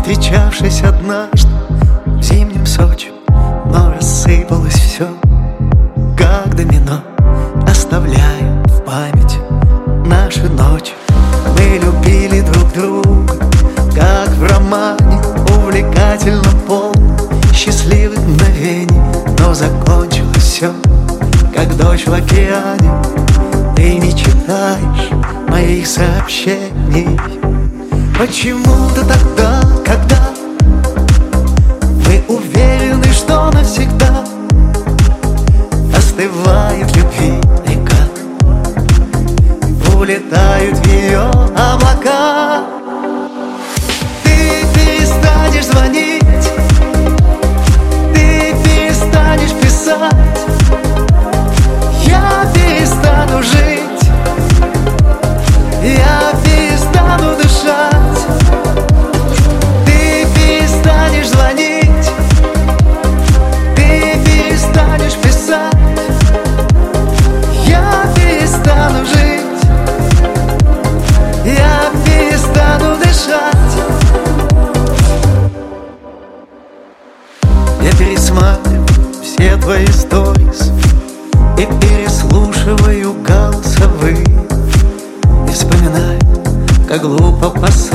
встречавшись однажды в зимнем Сочи, но рассыпалось все, как домино, оставляя в памяти наши ночи. Мы любили друг друга, как в романе, увлекательно полно счастливых мгновений. Но закончилось все, как дождь в океане. Ты не читаешь моих сообщений. Почему-то тогда, когда мы уверены, что навсегда, остывает в любви река, улетают в ее облака. Ты перестанешь звонить, ты перестанешь писать, я перестану жить, я перестану дышать. Ты перестанешь звонить, ты перестанешь писать, я перестану жить, я перестану дышать. Я пересматриваю все твои сторис и переслушиваю голосовые, и вспоминаю, как глупо